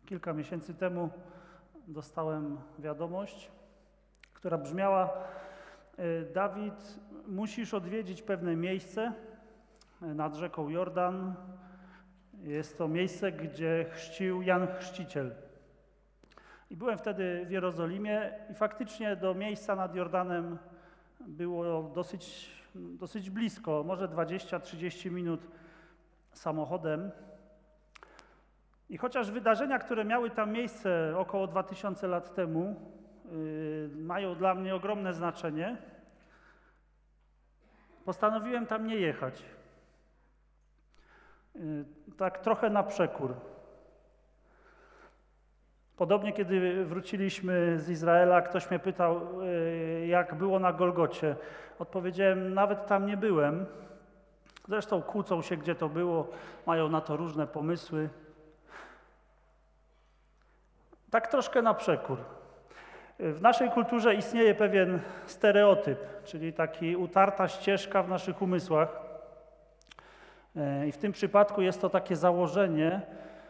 Kilka miesięcy temu dostałem wiadomość, która brzmiała: Dawid, musisz odwiedzić pewne miejsce nad rzeką Jordan. Jest to miejsce, gdzie chrzcił Jan Chrzciciel. I byłem wtedy w Jerozolimie i faktycznie do miejsca nad Jordanem było dosyć blisko, może 20-30 minut samochodem. I chociaż wydarzenia, które miały tam miejsce około 2000 lat temu, mają dla mnie ogromne znaczenie, postanowiłem tam nie jechać. Tak trochę na przekór. Podobnie, kiedy wróciliśmy z Izraela, ktoś mnie pytał, jak było na Golgocie. Odpowiedziałem, nawet tam nie byłem. Zresztą kłócą się, gdzie to było, mają na to różne pomysły. Tak troszkę na przekór. W naszej kulturze istnieje pewien stereotyp, czyli taka utarta ścieżka w naszych umysłach. I w tym przypadku jest to takie założenie,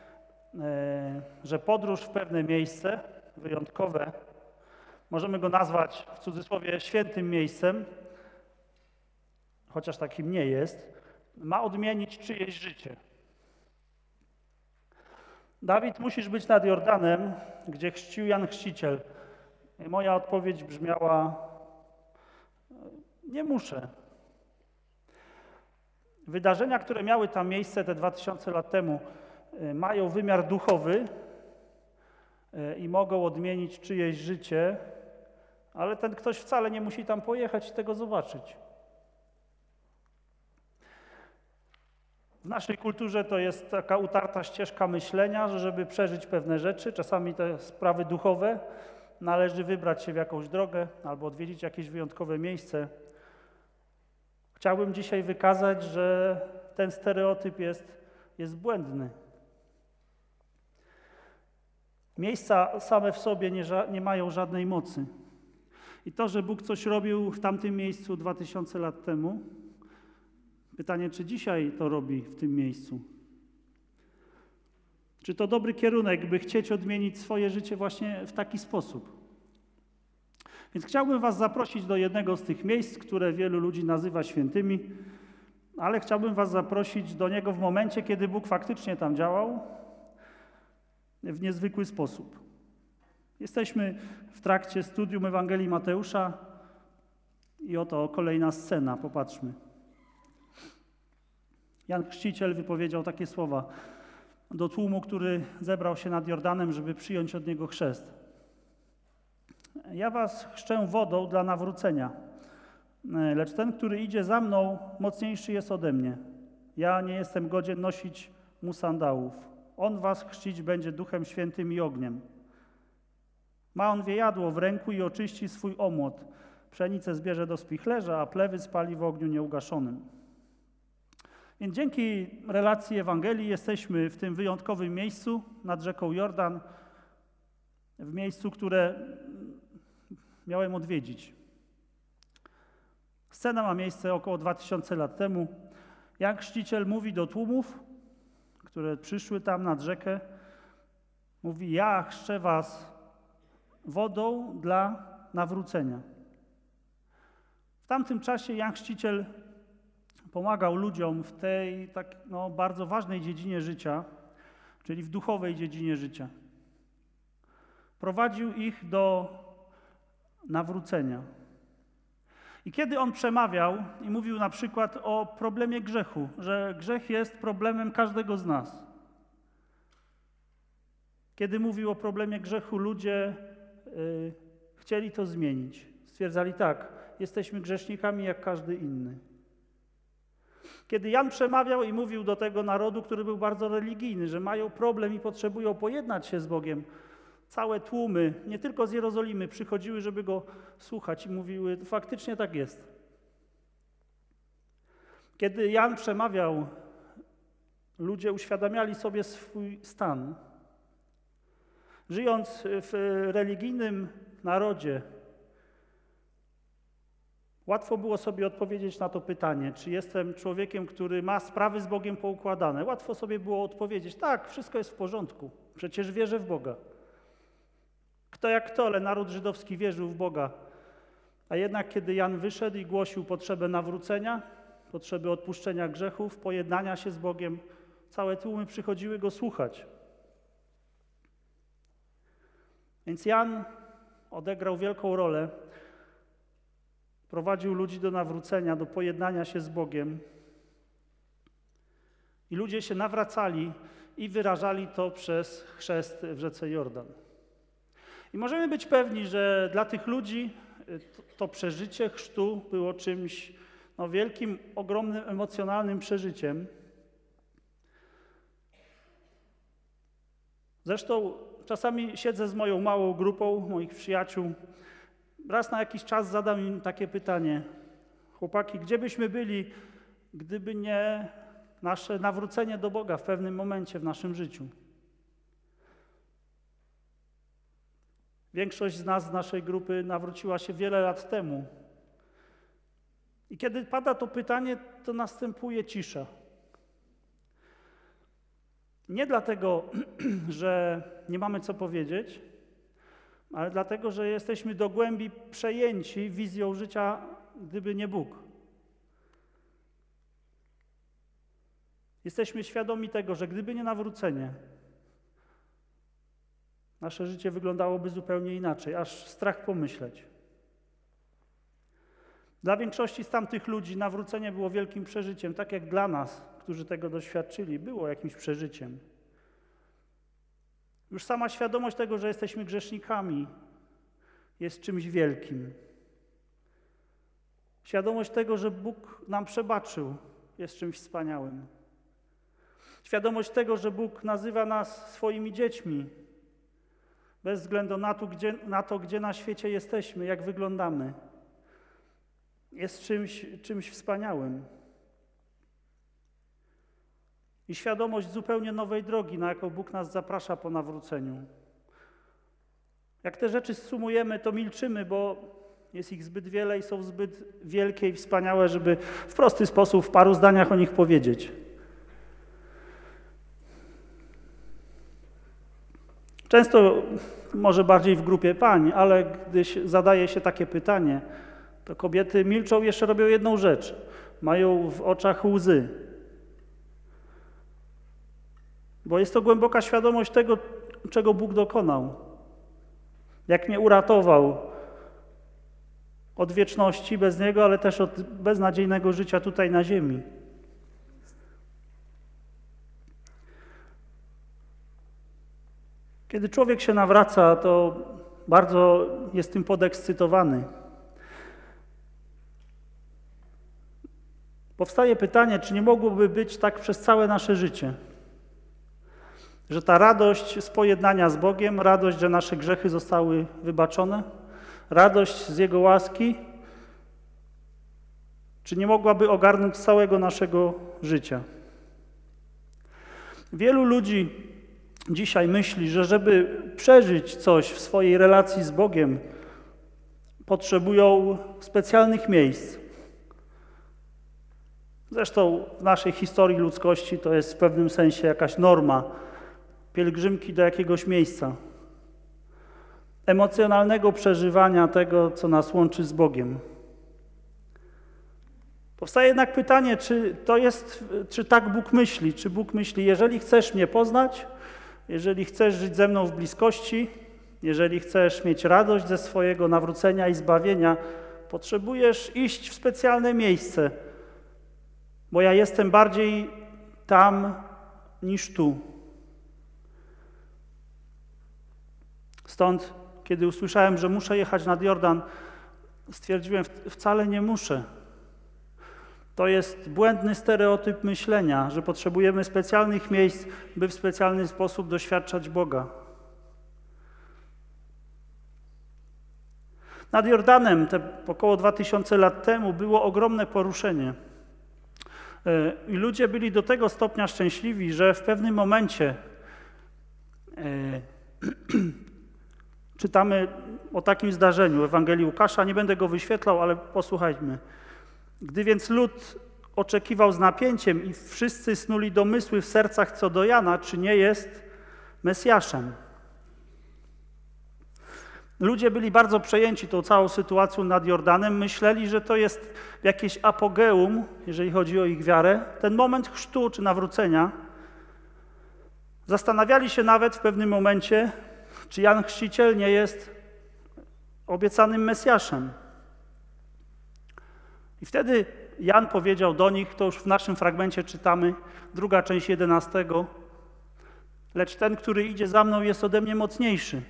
że podróż w pewne miejsce wyjątkowe, możemy go nazwać w cudzysłowie świętym miejscem, chociaż takim nie jest, ma odmienić czyjeś życie. Dawid, musisz być nad Jordanem, gdzie chrzcił Jan Chrzciciel. I moja odpowiedź brzmiała: nie muszę. Wydarzenia, które miały tam miejsce te 2000 lat temu, mają wymiar duchowy i mogą odmienić czyjeś życie, ale ten ktoś wcale nie musi tam pojechać i tego zobaczyć. W naszej kulturze to jest taka utarta ścieżka myślenia, że żeby przeżyć pewne rzeczy, czasami te sprawy duchowe, należy wybrać się w jakąś drogę albo odwiedzić jakieś wyjątkowe miejsce. Chciałbym dzisiaj wykazać, że ten stereotyp jest błędny. Miejsca same w sobie nie mają żadnej mocy. I to, że Bóg coś robił w tamtym miejscu 2000 lat temu, pytanie, czy dzisiaj to robi w tym miejscu? Czy to dobry kierunek, by chcieć odmienić swoje życie właśnie w taki sposób? Więc chciałbym was zaprosić do jednego z tych miejsc, które wielu ludzi nazywa świętymi, ale chciałbym was zaprosić do niego w momencie, kiedy Bóg faktycznie tam działał w niezwykły sposób. Jesteśmy w trakcie studium Ewangelii Mateusza i oto kolejna scena, popatrzmy. Jan Chrzciciel wypowiedział takie słowa do tłumu, który zebrał się nad Jordanem, żeby przyjąć od niego chrzest. Ja was chrzczę wodą dla nawrócenia, lecz ten, który idzie za mną, mocniejszy jest ode mnie. Ja nie jestem godzien nosić mu sandałów. On was chrzcić będzie Duchem Świętym i ogniem. Ma on wiejadło w ręku i oczyści swój omłot. Pszenicę zbierze do spichlerza, a plewy spali w ogniu nieugaszonym. Więc dzięki relacji Ewangelii jesteśmy w tym wyjątkowym miejscu nad rzeką Jordan, w miejscu, które miałem odwiedzić. Scena ma miejsce około 2000 lat temu. Jan Chrzciciel mówi do tłumów, które przyszły tam nad rzekę, mówi: ja chrzczę was wodą dla nawrócenia. W tamtym czasie Jan Chrzciciel pomagał ludziom w tej bardzo ważnej dziedzinie życia, czyli w duchowej dziedzinie życia. Prowadził ich do nawrócenia. I kiedy on przemawiał i mówił na przykład o problemie grzechu, że grzech jest problemem każdego z nas. Kiedy mówił o problemie grzechu, ludzie chcieli to zmienić. Stwierdzali: tak, jesteśmy grzesznikami jak każdy inny. Kiedy Jan przemawiał i mówił do tego narodu, który był bardzo religijny, że mają problem i potrzebują pojednać się z Bogiem, całe tłumy, nie tylko z Jerozolimy, przychodziły, żeby go słuchać i mówiły: faktycznie tak jest. Kiedy Jan przemawiał, ludzie uświadamiali sobie swój stan. Żyjąc w religijnym narodzie, Łatwo było sobie odpowiedzieć na to pytanie, czy jestem człowiekiem, który ma sprawy z Bogiem poukładane. Łatwo sobie było odpowiedzieć, tak, wszystko jest w porządku, przecież wierzę w Boga. Kto jak kto, ale naród żydowski wierzył w Boga. A jednak kiedy Jan wyszedł i głosił potrzebę nawrócenia, potrzeby odpuszczenia grzechów, pojednania się z Bogiem, całe tłumy przychodziły go słuchać. Więc Jan odegrał wielką rolę, prowadził ludzi do nawrócenia, do pojednania się z Bogiem. I ludzie się nawracali i wyrażali to przez chrzest w rzece Jordan. I możemy być pewni, że dla tych ludzi to przeżycie chrztu było czymś wielkim, ogromnym, emocjonalnym przeżyciem. Zresztą czasami siedzę z moją małą grupą moich przyjaciół. Raz na jakiś czas zadam im takie pytanie. Chłopaki, gdzie byśmy byli, gdyby nie nasze nawrócenie do Boga w pewnym momencie w naszym życiu? Większość z nas, z naszej grupy, nawróciła się wiele lat temu. I kiedy pada to pytanie, to następuje cisza. Nie dlatego, że nie mamy co powiedzieć, ale dlatego, że jesteśmy do głębi przejęci wizją życia, gdyby nie Bóg. Jesteśmy świadomi tego, że gdyby nie nawrócenie, nasze życie wyglądałoby zupełnie inaczej, aż strach pomyśleć. Dla większości z tamtych ludzi nawrócenie było wielkim przeżyciem, tak jak dla nas, którzy tego doświadczyli, było jakimś przeżyciem. Już sama świadomość tego, że jesteśmy grzesznikami, jest czymś wielkim. Świadomość tego, że Bóg nam przebaczył, jest czymś wspaniałym. Świadomość tego, że Bóg nazywa nas swoimi dziećmi, bez względu na to, gdzie na świecie jesteśmy, jak wyglądamy, jest czymś wspaniałym. I świadomość zupełnie nowej drogi, na jaką Bóg nas zaprasza po nawróceniu. Jak te rzeczy zsumujemy, to milczymy, bo jest ich zbyt wiele i są zbyt wielkie i wspaniałe, żeby w prosty sposób, w paru zdaniach o nich powiedzieć. Często, może bardziej w grupie pań, ale gdy zadaje się takie pytanie, to kobiety milczą i jeszcze robią jedną rzecz. Mają w oczach łzy. Bo jest to głęboka świadomość tego, czego Bóg dokonał. Jak mnie uratował od wieczności bez Niego, ale też od beznadziejnego życia tutaj na ziemi. Kiedy człowiek się nawraca, to bardzo jest tym podekscytowany. Powstaje pytanie, czy nie mogłoby być tak przez całe nasze życie? Że ta radość z pojednania z Bogiem, radość, że nasze grzechy zostały wybaczone, radość z Jego łaski, czy nie mogłaby ogarnąć całego naszego życia? Wielu ludzi dzisiaj myśli, że żeby przeżyć coś w swojej relacji z Bogiem, potrzebują specjalnych miejsc. Zresztą w naszej historii ludzkości to jest w pewnym sensie jakaś norma. Pielgrzymki do jakiegoś miejsca. Emocjonalnego przeżywania tego, co nas łączy z Bogiem. Powstaje jednak pytanie, czy tak Bóg myśli? Czy Bóg myśli, jeżeli chcesz mnie poznać, jeżeli chcesz żyć ze mną w bliskości, jeżeli chcesz mieć radość ze swojego nawrócenia i zbawienia, potrzebujesz iść w specjalne miejsce, bo ja jestem bardziej tam niż tu. Stąd, kiedy usłyszałem, że muszę jechać nad Jordan, stwierdziłem, wcale nie muszę. To jest błędny stereotyp myślenia, że potrzebujemy specjalnych miejsc, by w specjalny sposób doświadczać Boga. Nad Jordanem, około 2000 lat temu, było ogromne poruszenie. I ludzie byli do tego stopnia szczęśliwi, że w pewnym momencie czytamy o takim zdarzeniu w Ewangelii Łukasza. Nie będę go wyświetlał, ale posłuchajmy. Gdy więc lud oczekiwał z napięciem i wszyscy snuli domysły w sercach co do Jana, czy nie jest Mesjaszem. Ludzie byli bardzo przejęci tą całą sytuacją nad Jordanem. Myśleli, że to jest jakieś apogeum, jeżeli chodzi o ich wiarę, ten moment chrztu czy nawrócenia. Zastanawiali się nawet w pewnym momencie, czy Jan Chrzciciel nie jest obiecanym Mesjaszem. I wtedy Jan powiedział do nich, to już w naszym fragmencie czytamy, 2 część 11, lecz ten, który idzie za mną, jest ode mnie mocniejszy.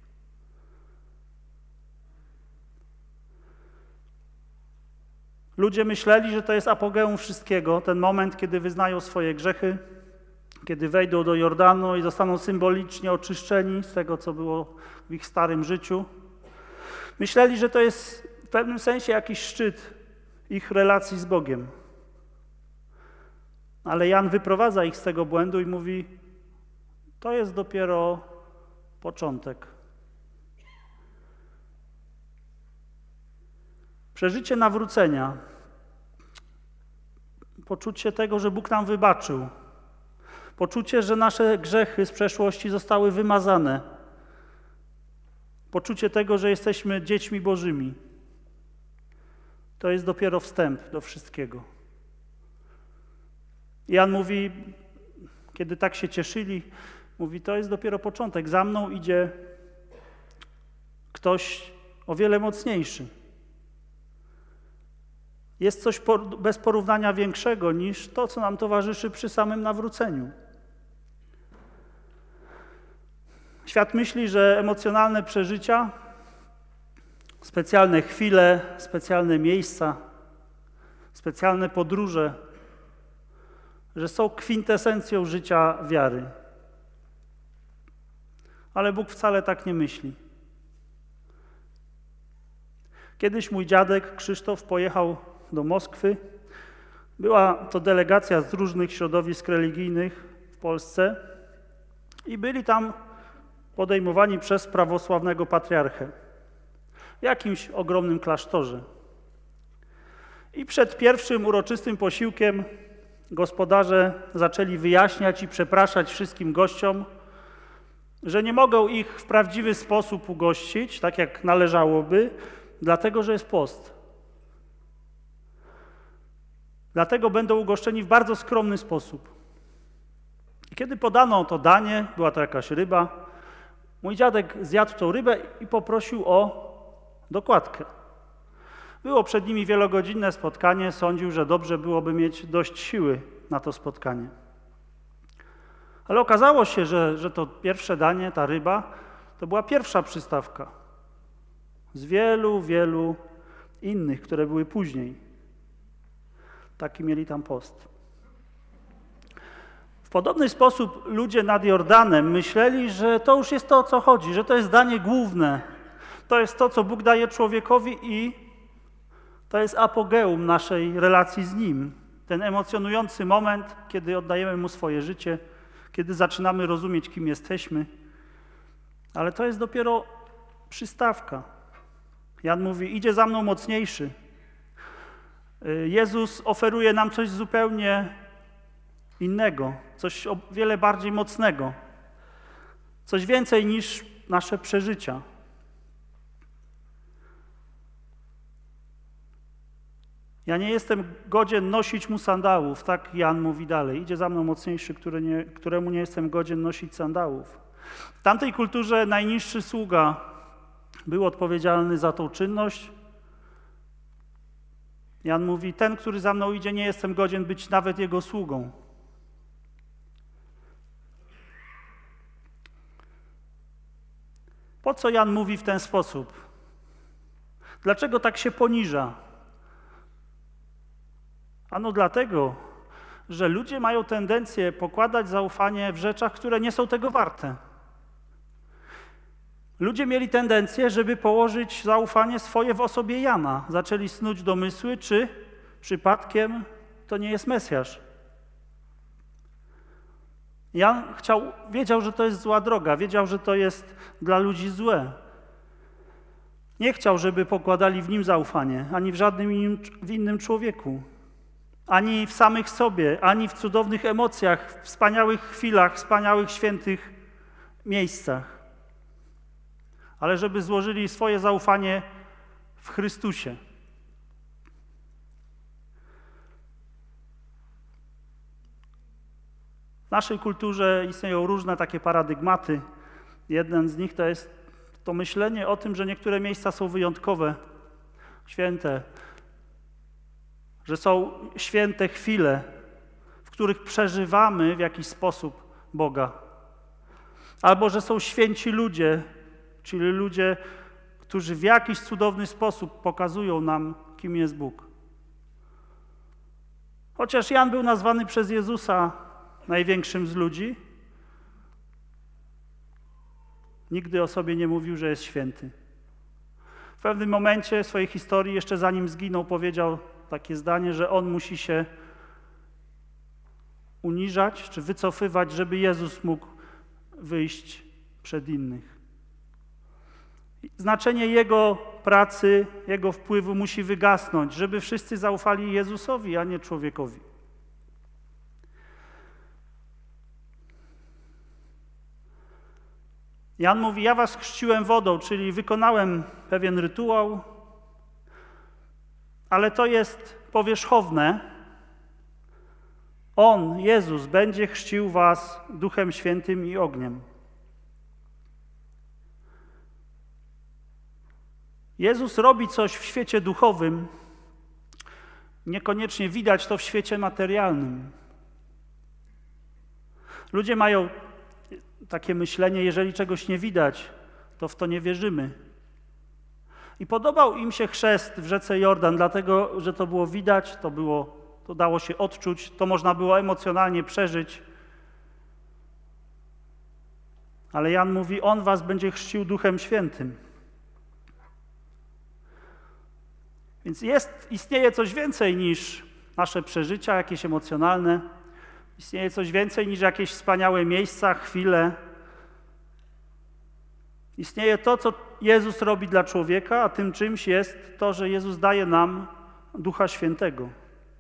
Ludzie myśleli, że to jest apogeum wszystkiego, ten moment, kiedy wyznają swoje grzechy, kiedy wejdą do Jordanu i zostaną symbolicznie oczyszczeni z tego, co było w ich starym życiu. Myśleli, że to jest w pewnym sensie jakiś szczyt ich relacji z Bogiem. Ale Jan wyprowadza ich z tego błędu i mówi, to jest dopiero początek. Przeżycie nawrócenia, poczucie tego, że Bóg nam wybaczył, poczucie, że nasze grzechy z przeszłości zostały wymazane, poczucie tego, że jesteśmy dziećmi Bożymi, to jest dopiero wstęp do wszystkiego. Jan mówi, kiedy tak się cieszyli, mówi, to jest dopiero początek, za mną idzie ktoś o wiele mocniejszy. Jest coś bez porównania większego niż to, co nam towarzyszy przy samym nawróceniu. Świat myśli, że emocjonalne przeżycia, specjalne chwile, specjalne miejsca, specjalne podróże, że są kwintesencją życia wiary. Ale Bóg wcale tak nie myśli. Kiedyś mój dziadek Krzysztof pojechał do Moskwy. Była to delegacja z różnych środowisk religijnych w Polsce i byli tam podejmowani przez prawosławnego patriarchę w jakimś ogromnym klasztorze. I przed pierwszym uroczystym posiłkiem gospodarze zaczęli wyjaśniać i przepraszać wszystkim gościom, że nie mogą ich w prawdziwy sposób ugościć, tak jak należałoby, dlatego że jest post. Dlatego będą ugoszczeni w bardzo skromny sposób. I kiedy podano to danie, była to jakaś ryba, mój dziadek zjadł tą rybę i poprosił o dokładkę. Było przed nimi wielogodzinne spotkanie, sądził, że dobrze byłoby mieć dość siły na to spotkanie. Ale okazało się, że to pierwsze danie, ta ryba, to była pierwsza przystawka z wielu, wielu innych, które były później. Taki mieli tam post. W podobny sposób ludzie nad Jordanem myśleli, że to już jest to, o co chodzi, że to jest danie główne. To jest to, co Bóg daje człowiekowi i to jest apogeum naszej relacji z Nim. Ten emocjonujący moment, kiedy oddajemy Mu swoje życie, kiedy zaczynamy rozumieć, kim jesteśmy. Ale to jest dopiero przystawka. Jan mówi, idzie za mną mocniejszy. Jezus oferuje nam coś zupełnie innego, coś o wiele bardziej mocnego, coś więcej niż nasze przeżycia. Ja nie jestem godzien nosić mu sandałów, tak Jan mówi dalej. Idzie za mną mocniejszy, któremu nie jestem godzien nosić sandałów. W tamtej kulturze najniższy sługa był odpowiedzialny za tą czynność. Jan mówi, ten, który za mną idzie, nie jestem godzien być nawet jego sługą. Po co Jan mówi w ten sposób? Dlaczego tak się poniża? Ano dlatego, że ludzie mają tendencję pokładać zaufanie w rzeczach, które nie są tego warte. Ludzie mieli tendencję, żeby położyć zaufanie swoje w osobie Jana. Zaczęli snuć domysły, czy przypadkiem to nie jest Mesjasz. Jan wiedział, że to jest zła droga, wiedział, że to jest dla ludzi złe. Nie chciał, żeby pokładali w Nim zaufanie, ani w żadnym innym człowieku, ani w samych sobie, ani w cudownych emocjach, wspaniałych chwilach, wspaniałych, świętych miejscach, ale żeby złożyli swoje zaufanie w Chrystusie. W naszej kulturze istnieją różne takie paradygmaty. Jeden z nich to jest to myślenie o tym, że niektóre miejsca są wyjątkowe, święte, że są święte chwile, w których przeżywamy w jakiś sposób Boga. Albo że są święci ludzie, czyli ludzie, którzy w jakiś cudowny sposób pokazują nam, kim jest Bóg. Chociaż Jan był nazwany przez Jezusa największym z ludzi, nigdy o sobie nie mówił, że jest święty. W pewnym momencie swojej historii, jeszcze zanim zginął, powiedział takie zdanie, że on musi się uniżać czy wycofywać, żeby Jezus mógł wyjść przed innych. Znaczenie Jego pracy, Jego wpływu musi wygasnąć, żeby wszyscy zaufali Jezusowi, a nie człowiekowi. Jan mówi, ja was chrzciłem wodą, czyli wykonałem pewien rytuał, ale to jest powierzchowne. On, Jezus, będzie chrzcił was Duchem Świętym i ogniem. Jezus robi coś w świecie duchowym, niekoniecznie widać to w świecie materialnym. Ludzie mają takie myślenie, jeżeli czegoś nie widać, to w to nie wierzymy. I podobał im się chrzest w rzece Jordan, dlatego, że to było widać, to dało się odczuć, to można było emocjonalnie przeżyć. Ale Jan mówi, on was będzie chrzcił Duchem Świętym. Więc istnieje coś więcej niż nasze przeżycia, jakieś emocjonalne. Istnieje coś więcej niż jakieś wspaniałe miejsca, chwile. Istnieje to, co Jezus robi dla człowieka, a tym czymś jest to, że Jezus daje nam Ducha Świętego.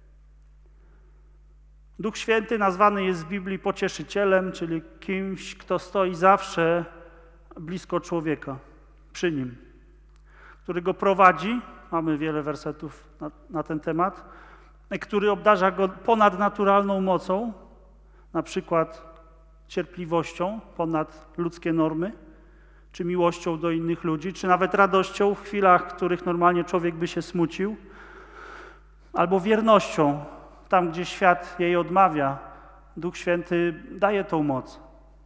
Duch Święty nazwany jest w Biblii pocieszycielem, czyli kimś, kto stoi zawsze blisko człowieka, przy nim, który go prowadzi. Mamy wiele wersetów na ten temat, który obdarza go ponadnaturalną mocą, na przykład cierpliwością ponad ludzkie normy, czy miłością do innych ludzi, czy nawet radością w chwilach, w których normalnie człowiek by się smucił, albo wiernością, tam gdzie świat jej odmawia. Duch Święty daje tą moc.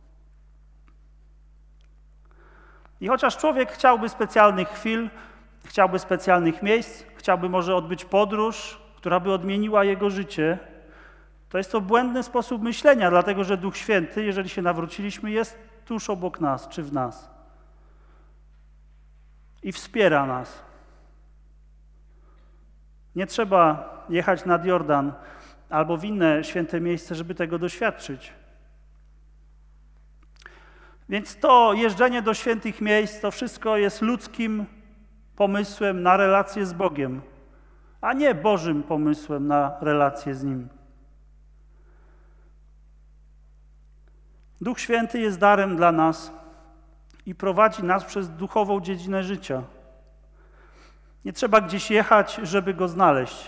I chociaż człowiek chciałby specjalnych chwil, chciałby specjalnych miejsc, chciałby może odbyć podróż, która by odmieniła jego życie, to jest to błędny sposób myślenia, dlatego że Duch Święty, jeżeli się nawróciliśmy, jest tuż obok nas, czy w nas. I wspiera nas. Nie trzeba jechać nad Jordan albo w inne święte miejsce, żeby tego doświadczyć. Więc to jeżdżenie do świętych miejsc, to wszystko jest ludzkim pomysłem na relację z Bogiem, a nie Bożym pomysłem na relację z Nim. Duch Święty jest darem dla nas i prowadzi nas przez duchową dziedzinę życia. Nie trzeba gdzieś jechać, żeby Go znaleźć.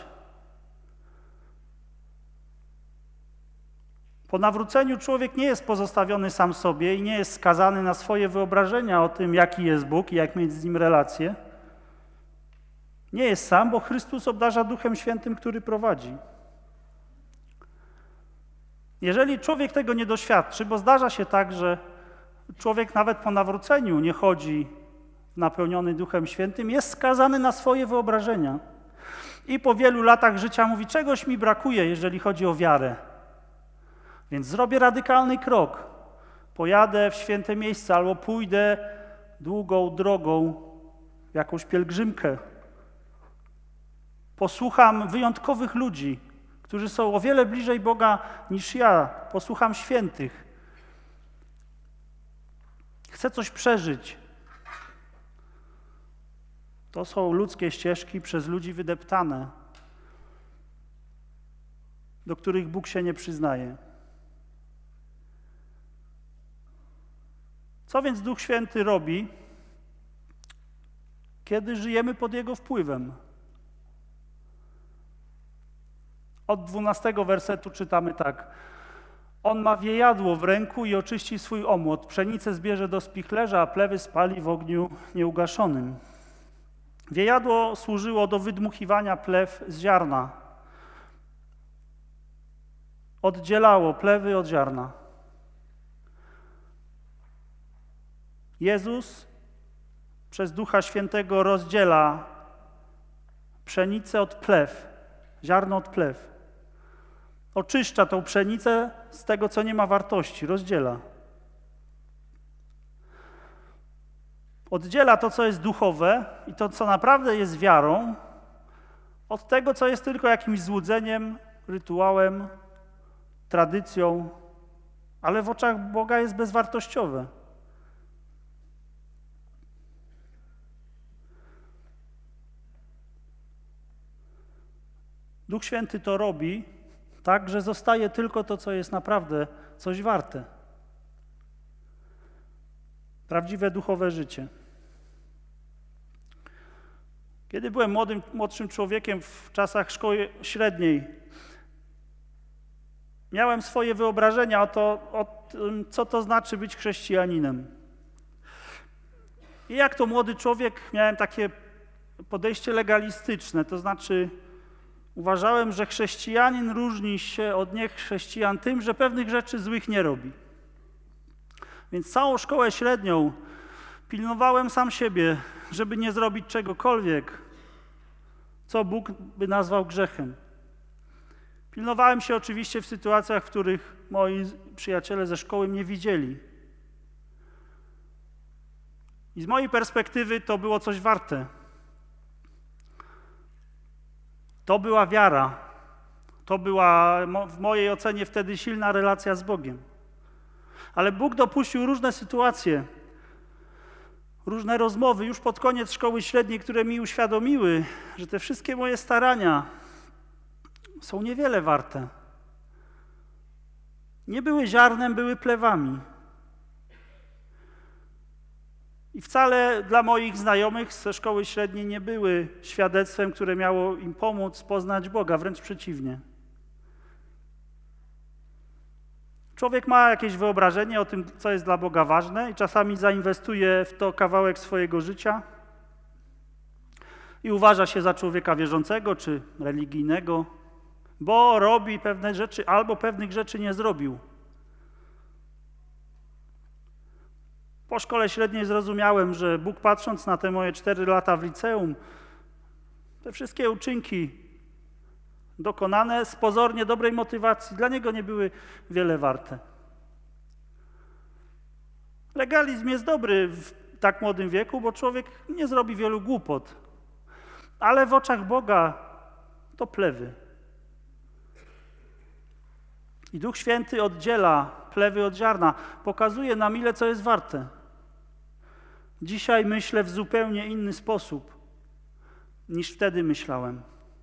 Po nawróceniu człowiek nie jest pozostawiony sam sobie i nie jest skazany na swoje wyobrażenia o tym, jaki jest Bóg i jak mieć z Nim relację. Nie jest sam, bo Chrystus obdarza Duchem Świętym, który prowadzi. Jeżeli człowiek tego nie doświadczy, bo zdarza się tak, że człowiek nawet po nawróceniu nie chodzi napełniony Duchem Świętym, jest skazany na swoje wyobrażenia. I po wielu latach życia mówi, czegoś mi brakuje, jeżeli chodzi o wiarę. Więc zrobię radykalny krok. Pojadę w święte miejsce albo pójdę długą drogą w jakąś pielgrzymkę. Posłucham wyjątkowych ludzi, którzy są o wiele bliżej Boga niż ja. Posłucham świętych. Chcę coś przeżyć. To są ludzkie ścieżki przez ludzi wydeptane, do których Bóg się nie przyznaje. Co więc Duch Święty robi, kiedy żyjemy pod Jego wpływem? Od 12 wersetu czytamy tak. On ma wiejadło w ręku i oczyści swój omłot. Pszenicę zbierze do spichlerza, a plewy spali w ogniu nieugaszonym. Wiejadło służyło do wydmuchiwania plew z ziarna. Oddzielało plewy od ziarna. Jezus przez Ducha Świętego rozdziela pszenicę od plew, ziarno od plew. Oczyszcza tą pszenicę z tego, co nie ma wartości, rozdziela. Oddziela to, co jest duchowe i to, co naprawdę jest wiarą, od tego, co jest tylko jakimś złudzeniem, rytuałem, tradycją, ale w oczach Boga jest bezwartościowe. Duch Święty to robi tak, że zostaje tylko to, co jest naprawdę coś warte. Prawdziwe duchowe życie. Kiedy byłem młodszym człowiekiem w czasach szkoły średniej, miałem swoje wyobrażenia o tym, co to znaczy być chrześcijaninem. I jak to młody człowiek miałem takie podejście legalistyczne, to znaczy uważałem, że chrześcijanin różni się od niechrześcijan tym, że pewnych rzeczy złych nie robi. Więc całą szkołę średnią pilnowałem sam siebie, żeby nie zrobić czegokolwiek, co Bóg by nazwał grzechem. Pilnowałem się oczywiście w sytuacjach, w których moi przyjaciele ze szkoły mnie widzieli. I z mojej perspektywy to było coś warte. To była wiara. To była w mojej ocenie wtedy silna relacja z Bogiem. Ale Bóg dopuścił różne sytuacje, różne rozmowy już pod koniec szkoły średniej, które mi uświadomiły, że te wszystkie moje starania są niewiele warte. Nie były ziarnem, były plewami. I wcale dla moich znajomych ze szkoły średniej nie były świadectwem, które miało im pomóc poznać Boga, wręcz przeciwnie. Człowiek ma jakieś wyobrażenie o tym, co jest dla Boga ważne i czasami zainwestuje w to kawałek swojego życia i uważa się za człowieka wierzącego czy religijnego, bo robi pewne rzeczy albo pewnych rzeczy nie zrobił. Po szkole średniej zrozumiałem, że Bóg, patrząc na te moje 4 lata w liceum, te wszystkie uczynki dokonane z pozornie dobrej motywacji dla Niego nie były wiele warte. Legalizm jest dobry w tak młodym wieku, bo człowiek nie zrobi wielu głupot, ale w oczach Boga to plewy. I Duch Święty oddziela plewy od ziarna, pokazuje nam, ile co jest warte. Dzisiaj myślę w zupełnie inny sposób, niż wtedy myślałem.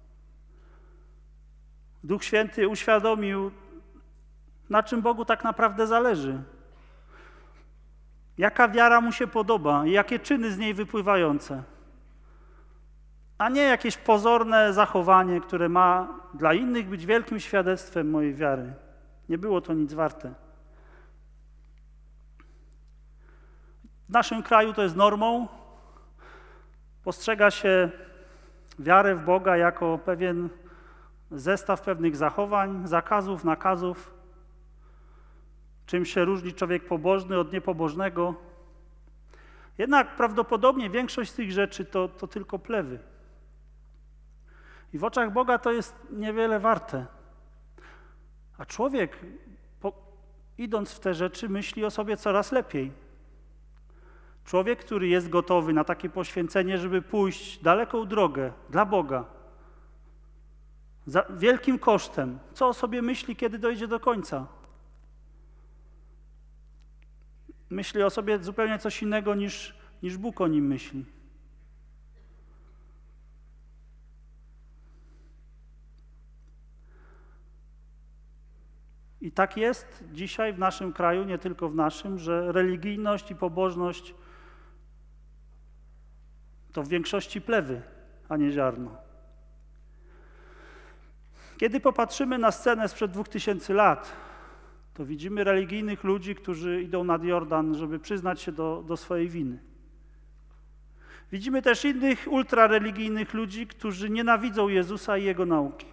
Duch Święty uświadomił, na czym Bogu tak naprawdę zależy. Jaka wiara Mu się podoba i jakie czyny z niej wypływające. A nie jakieś pozorne zachowanie, które ma dla innych być wielkim świadectwem mojej wiary. Nie było to nic warte. W naszym kraju to jest normą. Postrzega się wiarę w Boga jako pewien zestaw pewnych zachowań, zakazów, nakazów. Czym się różni człowiek pobożny od niepobożnego. Jednak prawdopodobnie większość z tych rzeczy to tylko plewy. I w oczach Boga to jest niewiele warte. A człowiek, idąc w te rzeczy, myśli o sobie coraz lepiej. Człowiek, który jest gotowy na takie poświęcenie, żeby pójść daleką drogę dla Boga, za wielkim kosztem, co o sobie myśli, kiedy dojdzie do końca. Myśli o sobie zupełnie coś innego niż Bóg o nim myśli. I tak jest dzisiaj w naszym kraju, nie tylko w naszym, że religijność i pobożność to w większości plewy, a nie ziarno. Kiedy popatrzymy na scenę sprzed 2000 lat, to widzimy religijnych ludzi, którzy idą nad Jordan, żeby przyznać się do swojej winy. Widzimy też innych ultrareligijnych ludzi, którzy nienawidzą Jezusa i Jego nauki.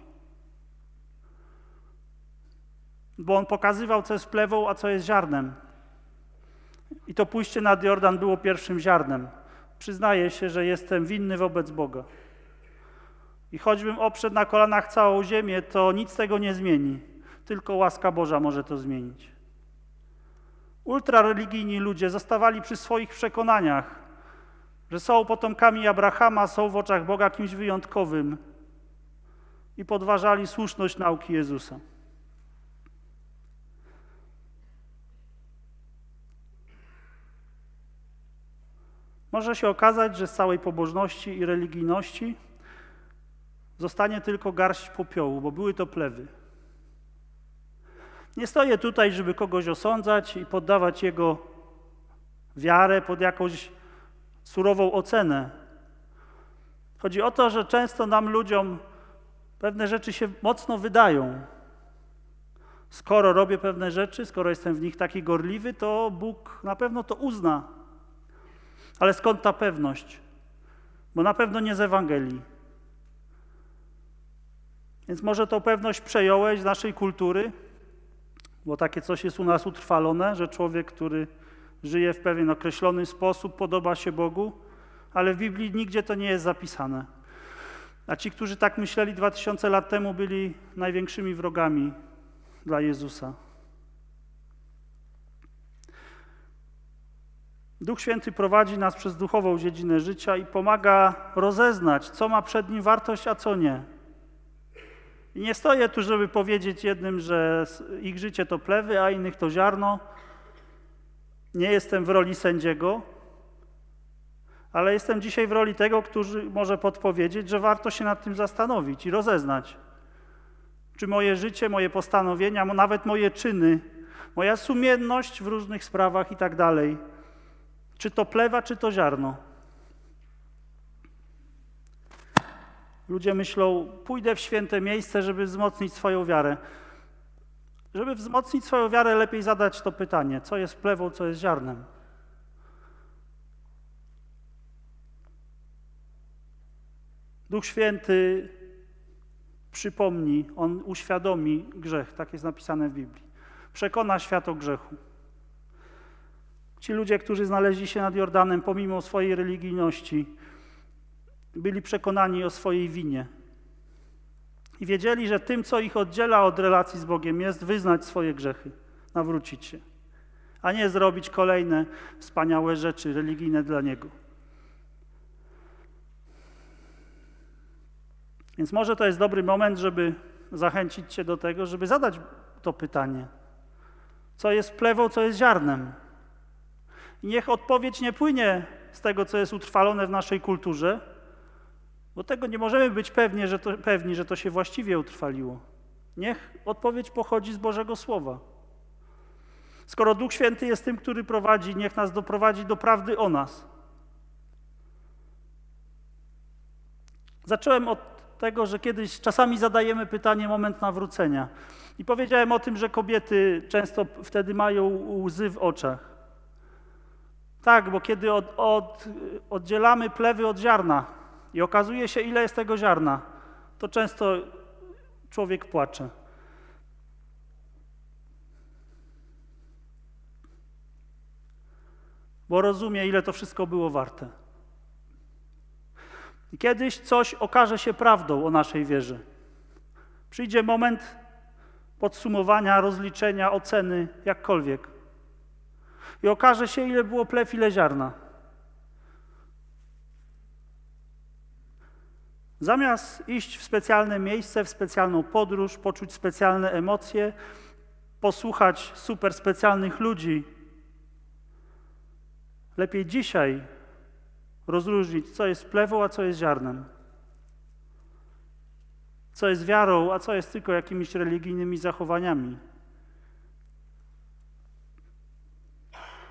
Bo On pokazywał, co jest plewą, a co jest ziarnem. I to pójście nad Jordan było pierwszym ziarnem. Przyznaję się, że jestem winny wobec Boga. I choćbym oprzedł na kolanach całą ziemię, to nic tego nie zmieni. Tylko łaska Boża może to zmienić. Ultrareligijni ludzie zostawali przy swoich przekonaniach, że są potomkami Abrahama, są w oczach Boga kimś wyjątkowym i podważali słuszność nauki Jezusa. Może się okazać, że z całej pobożności i religijności zostanie tylko garść popiołu, bo były to plewy. Nie stoję tutaj, żeby kogoś osądzać i poddawać jego wiarę pod jakąś surową ocenę. Chodzi o to, że często nam ludziom pewne rzeczy się mocno wydają. Skoro robię pewne rzeczy, skoro jestem w nich taki gorliwy, to Bóg na pewno to uzna. Ale skąd ta pewność? Bo na pewno nie z Ewangelii. Więc może tą pewność przejąłeś z naszej kultury, bo takie coś jest u nas utrwalone, że człowiek, który żyje w pewien określony sposób, podoba się Bogu, ale w Biblii nigdzie to nie jest zapisane. A ci, którzy tak myśleli 2000 lat temu, byli największymi wrogami dla Jezusa. Duch Święty prowadzi nas przez duchową dziedzinę życia i pomaga rozeznać, co ma przed Nim wartość, a co nie. I nie stoję tu, żeby powiedzieć jednym, że ich życie to plewy, a innych to ziarno. Nie jestem w roli sędziego, ale jestem dzisiaj w roli tego, który może podpowiedzieć, że warto się nad tym zastanowić i rozeznać. Czy moje życie, moje postanowienia, nawet moje czyny, moja sumienność w różnych sprawach i tak dalej, czy to plewa, czy to ziarno. Ludzie myślą, pójdę w święte miejsce, żeby wzmocnić swoją wiarę. Żeby wzmocnić swoją wiarę, lepiej zadać to pytanie, co jest plewą, co jest ziarnem. Duch Święty przypomni, On uświadomi grzech, tak jest napisane w Biblii. Przekona świat o grzechu. Ci ludzie, którzy znaleźli się nad Jordanem, pomimo swojej religijności, byli przekonani o swojej winie. I wiedzieli, że tym, co ich oddziela od relacji z Bogiem, jest wyznać swoje grzechy, nawrócić się, a nie zrobić kolejne wspaniałe rzeczy religijne dla Niego. Więc może to jest dobry moment, żeby zachęcić Cię do tego, żeby zadać to pytanie. Co jest plewą, co jest ziarnem? I niech odpowiedź nie płynie z tego, co jest utrwalone w naszej kulturze, bo tego nie możemy być pewni, że to się właściwie utrwaliło. Niech odpowiedź pochodzi z Bożego Słowa. Skoro Duch Święty jest tym, który prowadzi, niech nas doprowadzi do prawdy o nas. Zacząłem od tego, że kiedyś czasami zadajemy pytanie moment nawrócenia. I powiedziałem o tym, że kobiety często wtedy mają łzy w oczach. Tak, bo kiedy oddzielamy plewy od ziarna i okazuje się, ile jest tego ziarna, to często człowiek płacze. Bo rozumie, ile to wszystko było warte. I kiedyś coś okaże się prawdą o naszej wierze. Przyjdzie moment podsumowania, rozliczenia, oceny, jakkolwiek. I okaże się, ile było plew, ile ziarna. Zamiast iść w specjalne miejsce, w specjalną podróż, poczuć specjalne emocje, posłuchać super specjalnych ludzi, lepiej dzisiaj rozróżnić, co jest plewą, a co jest ziarnem. Co jest wiarą, a co jest tylko jakimiś religijnymi zachowaniami.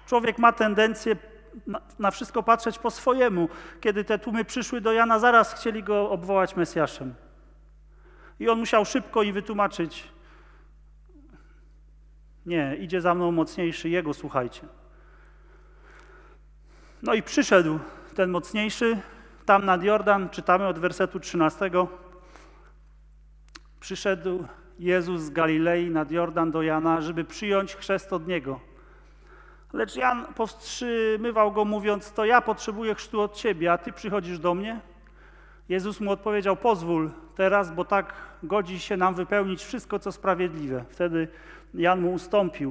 Człowiek ma tendencję na wszystko patrzeć po swojemu. Kiedy te tłumy przyszły do Jana, zaraz chcieli go obwołać Mesjaszem. I on musiał szybko im wytłumaczyć: nie, idzie za mną mocniejszy, jego słuchajcie. No i przyszedł ten mocniejszy, tam nad Jordan, czytamy od wersetu 13. Przyszedł Jezus z Galilei nad Jordan do Jana, żeby przyjąć chrzest od Niego. Lecz Jan powstrzymywał go, mówiąc: to ja potrzebuję chrztu od Ciebie, a Ty przychodzisz do mnie? Jezus mu odpowiedział: pozwól teraz, bo tak godzi się nam wypełnić wszystko, co sprawiedliwe. Wtedy Jan mu ustąpił.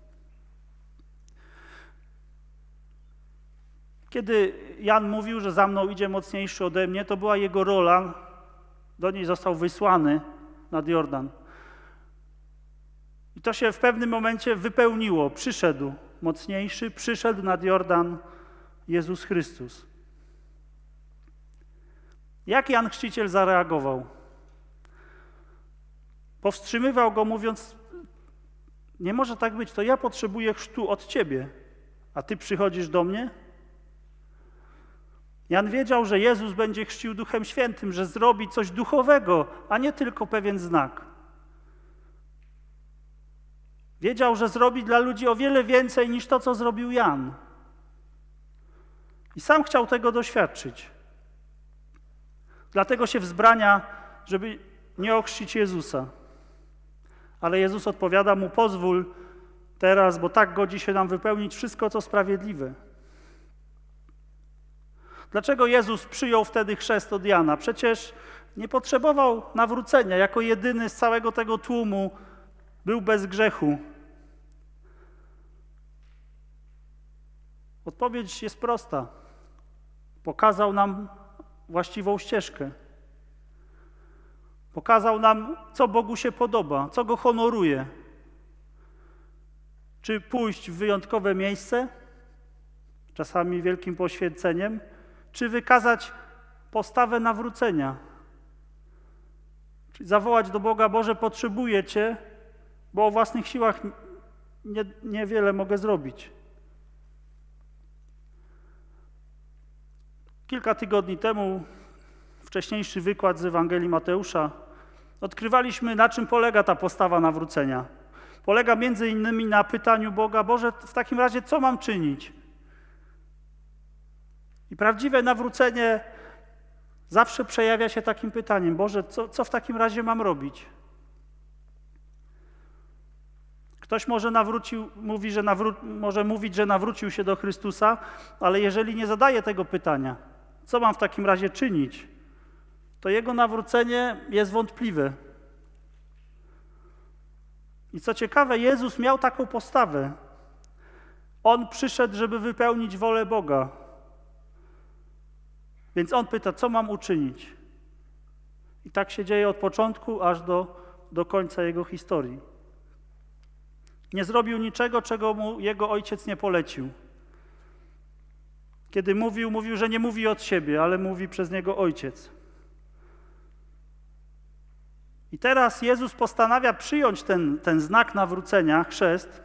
Kiedy Jan mówił, że za mną idzie mocniejszy ode mnie, to była jego rola, do niej został wysłany nad Jordan. I to się w pewnym momencie wypełniło. Przyszedł mocniejszy, przyszedł nad Jordan Jezus Chrystus. Jak Jan Chrzciciel zareagował? Powstrzymywał go, mówiąc: nie może tak być, to ja potrzebuję chrztu od Ciebie, a Ty przychodzisz do mnie? Jan wiedział, że Jezus będzie chrzcił Duchem Świętym, że zrobi coś duchowego, a nie tylko pewien znak. Wiedział, że zrobi dla ludzi o wiele więcej niż to, co zrobił Jan. I sam chciał tego doświadczyć. Dlatego się wzbrania, żeby nie ochrzcić Jezusa. Ale Jezus odpowiada mu: pozwól teraz, bo tak godzi się nam wypełnić wszystko, co sprawiedliwe. Dlaczego Jezus przyjął wtedy chrzest od Jana? Przecież nie potrzebował nawrócenia. Jako jedyny z całego tego tłumu był bez grzechu. Odpowiedź jest prosta. Pokazał nam właściwą ścieżkę. Pokazał nam, co Bogu się podoba, co Go honoruje. Czy pójść w wyjątkowe miejsce, czasami wielkim poświęceniem, czy wykazać postawę nawrócenia. Czyli zawołać do Boga: Boże, potrzebuję Cię, bo o własnych siłach niewiele mogę zrobić. Kilka tygodni temu, wcześniejszy wykład z Ewangelii Mateusza, odkrywaliśmy, na czym polega ta postawa nawrócenia. Polega między innymi na pytaniu Boga: Boże, w takim razie co mam czynić? I prawdziwe nawrócenie zawsze przejawia się takim pytaniem: Boże, co w takim razie mam robić? Ktoś może może mówić, że nawrócił się do Chrystusa, ale jeżeli nie zadaje tego pytania, co mam w takim razie czynić, to jego nawrócenie jest wątpliwe. I co ciekawe, Jezus miał taką postawę. On przyszedł, żeby wypełnić wolę Boga. Więc On pyta: co mam uczynić? I tak się dzieje od początku aż do końca Jego historii. Nie zrobił niczego, czego mu Jego Ojciec nie polecił. Kiedy mówił, że nie mówi od siebie, ale mówi przez Niego Ojciec. I teraz Jezus postanawia przyjąć ten znak nawrócenia, chrzest,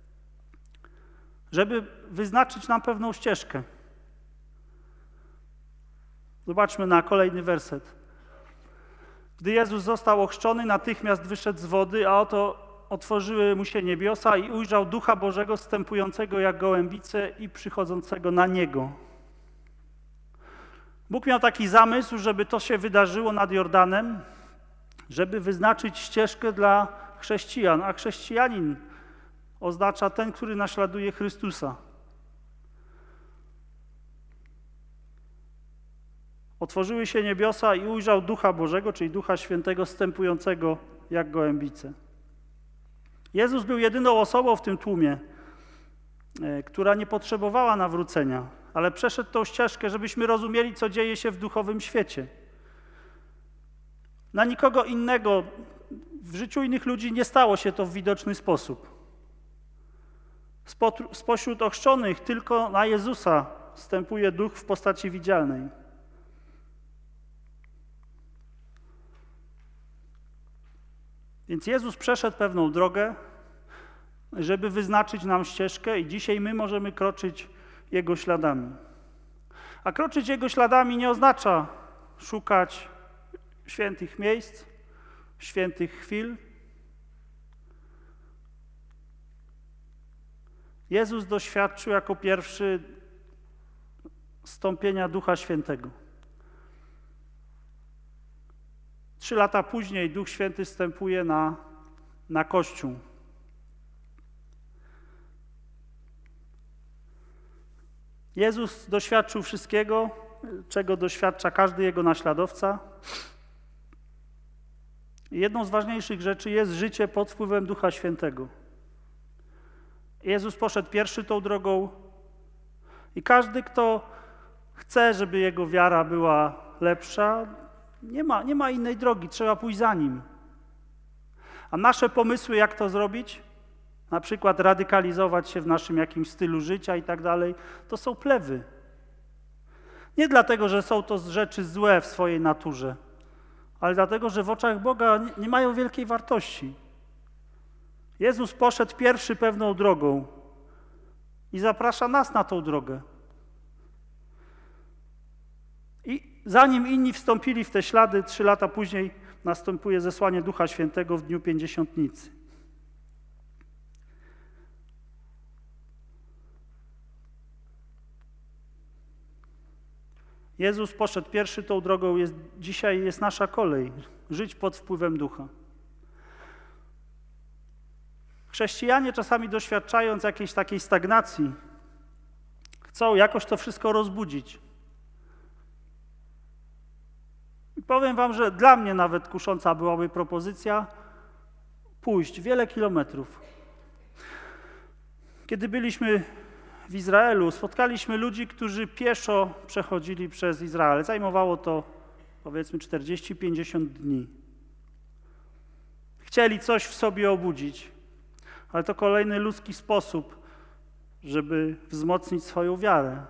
żeby wyznaczyć nam pewną ścieżkę. Zobaczmy na kolejny werset. Gdy Jezus został ochrzczony, natychmiast wyszedł z wody, a oto otworzyły mu się niebiosa i ujrzał Ducha Bożego zstępującego jak gołębice i przychodzącego na Niego. Bóg miał taki zamysł, żeby to się wydarzyło nad Jordanem, żeby wyznaczyć ścieżkę dla chrześcijan, a chrześcijanin oznacza ten, który naśladuje Chrystusa. Otworzyły się niebiosa i ujrzał Ducha Bożego, czyli Ducha Świętego zstępującego jak gołębice. Jezus był jedyną osobą w tym tłumie, która nie potrzebowała nawrócenia, ale przeszedł tą ścieżkę, żebyśmy rozumieli, co dzieje się w duchowym świecie. Na nikogo innego, w życiu innych ludzi nie stało się to w widoczny sposób. Spośród ochrzczonych tylko na Jezusa wstępuje Duch w postaci widzialnej. Więc Jezus przeszedł pewną drogę, żeby wyznaczyć nam ścieżkę i dzisiaj my możemy kroczyć Jego śladami. A kroczyć Jego śladami nie oznacza szukać świętych miejsc, świętych chwil. Jezus doświadczył jako pierwszy zstąpienia Ducha Świętego. 3 lata później Duch Święty zstępuje na Kościół. Jezus doświadczył wszystkiego, czego doświadcza każdy Jego naśladowca. Jedną z ważniejszych rzeczy jest życie pod wpływem Ducha Świętego. Jezus poszedł pierwszy tą drogą i każdy, kto chce, żeby jego wiara była lepsza, nie ma innej drogi, trzeba pójść za Nim. A nasze pomysły, jak to zrobić, na przykład radykalizować się w naszym jakimś stylu życia i tak dalej, to są plewy. Nie dlatego, że są to rzeczy złe w swojej naturze, ale dlatego, że w oczach Boga nie mają wielkiej wartości. Jezus poszedł pierwszy pewną drogą i zaprasza nas na tą drogę. I zanim inni wstąpili w te ślady, 3 lata później następuje zesłanie Ducha Świętego w dniu Pięćdziesiątnicy. Jezus poszedł pierwszy tą drogą, dzisiaj jest nasza kolej, żyć pod wpływem Ducha. Chrześcijanie czasami doświadczając jakiejś takiej stagnacji, chcą jakoś to wszystko rozbudzić. I powiem wam, że dla mnie nawet kusząca byłaby propozycja pójść wiele kilometrów. Kiedy byliśmy w Izraelu, spotkaliśmy ludzi, którzy pieszo przechodzili przez Izrael. Zajmowało to powiedzmy 40-50 dni. Chcieli coś w sobie obudzić, ale to kolejny ludzki sposób, żeby wzmocnić swoją wiarę.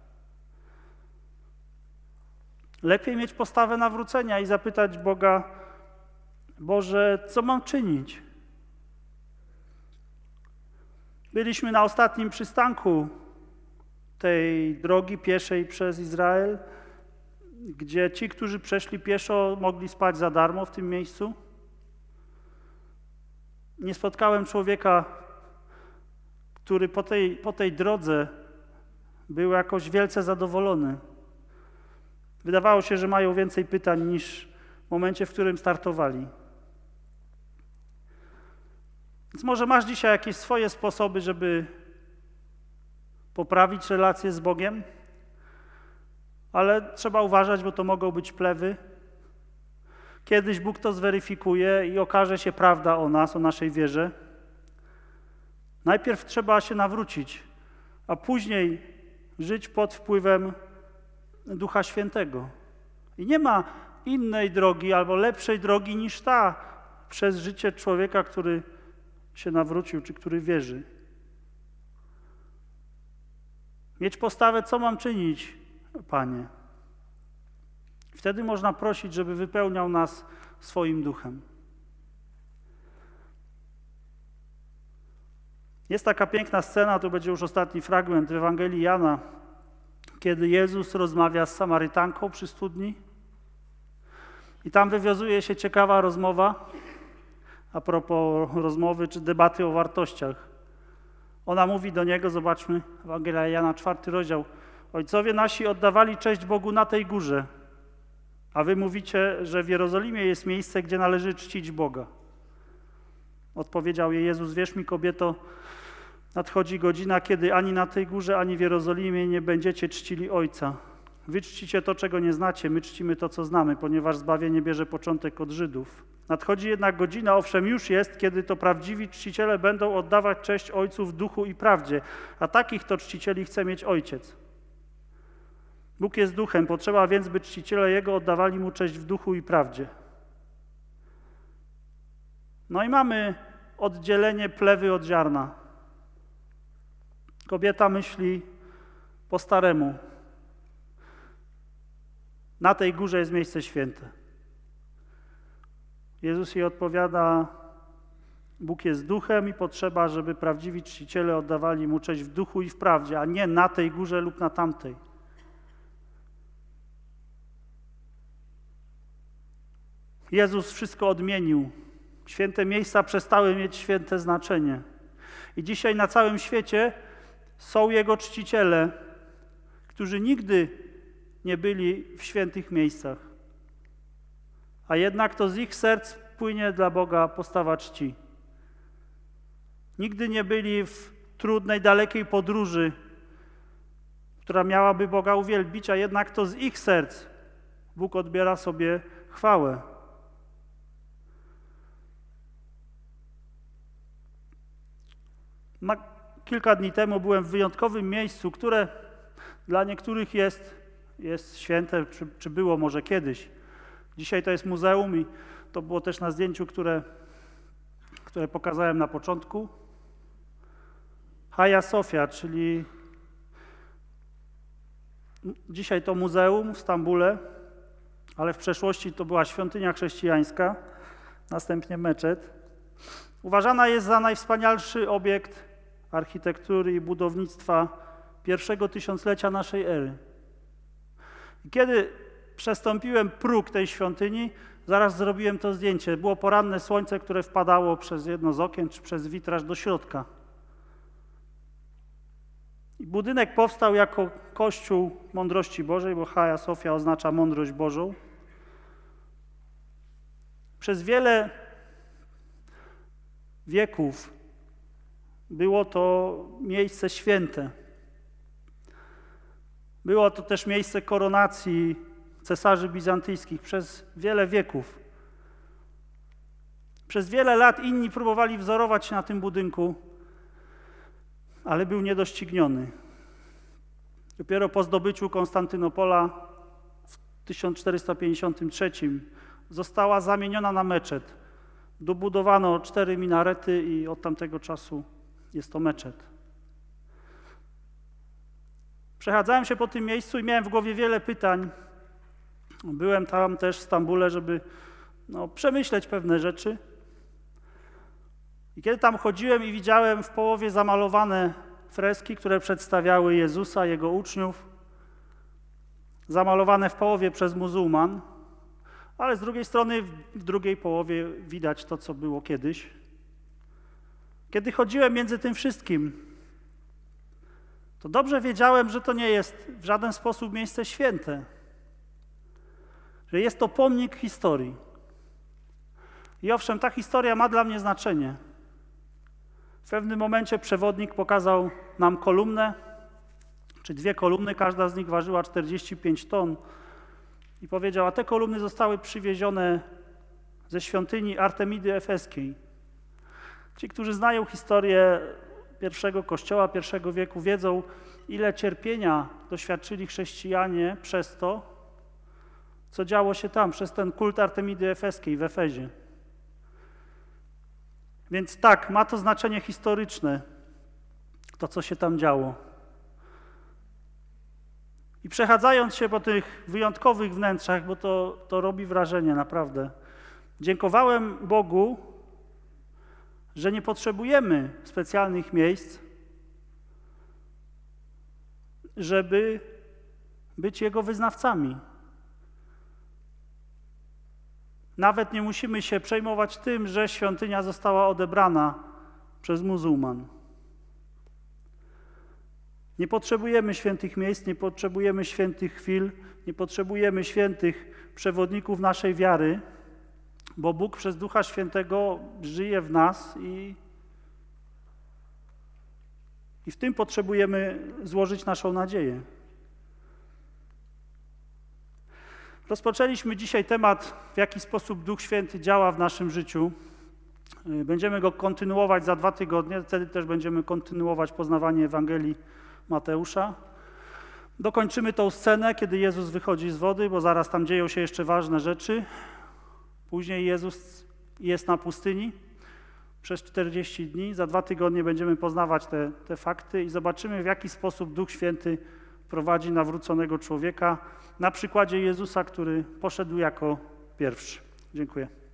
Lepiej mieć postawę nawrócenia i zapytać Boga: Boże, co mam czynić? Byliśmy na ostatnim przystanku tej drogi pieszej przez Izrael, gdzie ci, którzy przeszli pieszo, mogli spać za darmo w tym miejscu. Nie spotkałem człowieka, który po tej drodze był jakoś wielce zadowolony. Wydawało się, że mają więcej pytań niż w momencie, w którym startowali. Więc może masz dzisiaj jakieś swoje sposoby, żeby poprawić relacje z Bogiem, ale trzeba uważać, bo to mogą być plewy. Kiedyś Bóg to zweryfikuje i okaże się prawda o nas, o naszej wierze. Najpierw trzeba się nawrócić, a później żyć pod wpływem Ducha Świętego. I nie ma innej drogi albo lepszej drogi niż ta przez życie człowieka, który się nawrócił, czy który wierzy. Mieć postawę, co mam czynić, Panie. Wtedy można prosić, żeby wypełniał nas swoim duchem. Jest taka piękna scena, to będzie już ostatni fragment w Ewangelii Jana, kiedy Jezus rozmawia z Samarytanką przy studni i tam wywiązuje się ciekawa rozmowa a propos rozmowy czy debaty o wartościach. Ona mówi do niego, zobaczmy, Ewangelia Jana, 4 rozdział. Ojcowie nasi oddawali cześć Bogu na tej górze, a wy mówicie, że w Jerozolimie jest miejsce, gdzie należy czcić Boga. Odpowiedział jej Jezus: wierz mi, kobieto, nadchodzi godzina, kiedy ani na tej górze, ani w Jerozolimie nie będziecie czcili Ojca. Wy czcicie to, czego nie znacie, my czcimy to, co znamy, ponieważ zbawienie bierze początek od Żydów. Nadchodzi jednak godzina, owszem już jest, kiedy to prawdziwi czciciele będą oddawać cześć Ojcu w duchu i prawdzie, a takich to czcicieli chce mieć Ojciec. Bóg jest duchem, potrzeba więc, by czciciele Jego oddawali Mu cześć w duchu i prawdzie. No i mamy oddzielenie plewy od ziarna. Kobieta myśli po staremu. Na tej górze jest miejsce święte. Jezus jej odpowiada: Bóg jest duchem i potrzeba, żeby prawdziwi czciciele oddawali Mu cześć w duchu i w prawdzie, a nie na tej górze lub na tamtej. Jezus wszystko odmienił. Święte miejsca przestały mieć święte znaczenie. I dzisiaj na całym świecie są Jego czciciele, którzy nigdy nie byli w świętych miejscach. A jednak to z ich serc płynie dla Boga postawa czci. Nigdy nie byli w trudnej, dalekiej podróży, która miałaby Boga uwielbić, a jednak to z ich serc Bóg odbiera sobie chwałę. Kilka dni temu byłem w wyjątkowym miejscu, które dla niektórych jest święte, czy było może kiedyś. Dzisiaj to jest muzeum i to było też na zdjęciu, które pokazałem na początku. Hagia Sofia, czyli dzisiaj to muzeum w Stambule, ale w przeszłości to była świątynia chrześcijańska, następnie meczet. Uważana jest za najwspanialszy obiekt architektury i budownictwa pierwszego tysiąclecia naszej ery. I kiedy przestąpiłem próg tej świątyni, zaraz zrobiłem to zdjęcie. Było poranne słońce, które wpadało przez jedno z okien, czy przez witraż do środka. I budynek powstał jako Kościół Mądrości Bożej, bo Hagia Sofia oznacza mądrość Bożą. Przez wiele wieków było to miejsce święte. Było to też miejsce koronacji cesarzy bizantyjskich przez wiele wieków. Przez wiele lat inni próbowali wzorować się na tym budynku, ale był niedościgniony. Dopiero po zdobyciu Konstantynopola w 1453 została zamieniona na meczet. Dobudowano 4 minarety i od tamtego czasu jest to meczet. Przechadzałem się po tym miejscu i miałem w głowie wiele pytań. Byłem tam też w Stambule, żeby przemyśleć pewne rzeczy. I kiedy tam chodziłem i widziałem w połowie zamalowane freski, które przedstawiały Jezusa, Jego uczniów, zamalowane w połowie przez muzułman, ale z drugiej strony w drugiej połowie widać to, co było kiedyś. Kiedy chodziłem między tym wszystkim, to dobrze wiedziałem, że to nie jest w żaden sposób miejsce święte, że jest to pomnik historii. I owszem, ta historia ma dla mnie znaczenie. W pewnym momencie przewodnik pokazał nam kolumnę, czy 2 kolumny, każda z nich ważyła 45 ton i powiedział, a te kolumny zostały przywiezione ze świątyni Artemidy Efeskiej. Ci, którzy znają historię pierwszego kościoła, I wieku, wiedzą, ile cierpienia doświadczyli chrześcijanie przez to, co działo się tam, przez ten kult Artemidy Efeskiej w Efezie. Więc tak, ma to znaczenie historyczne, to co się tam działo. I przechadzając się po tych wyjątkowych wnętrzach, bo to robi wrażenie naprawdę, dziękowałem Bogu, że nie potrzebujemy specjalnych miejsc, żeby być Jego wyznawcami. Nawet nie musimy się przejmować tym, że świątynia została odebrana przez muzułman. Nie potrzebujemy świętych miejsc, nie potrzebujemy świętych chwil, nie potrzebujemy świętych przewodników naszej wiary, bo Bóg przez Ducha Świętego żyje w nas i w tym potrzebujemy złożyć naszą nadzieję. Rozpoczęliśmy dzisiaj temat, w jaki sposób Duch Święty działa w naszym życiu. Będziemy go kontynuować za 2 tygodnie, wtedy też będziemy kontynuować poznawanie Ewangelii Mateusza. Dokończymy tą scenę, kiedy Jezus wychodzi z wody, bo zaraz tam dzieją się jeszcze ważne rzeczy. Później Jezus jest na pustyni przez 40 dni. Za 2 tygodnie będziemy poznawać te fakty i zobaczymy, w jaki sposób Duch Święty prowadzi nawróconego człowieka na przykładzie Jezusa, który poszedł jako pierwszy. Dziękuję.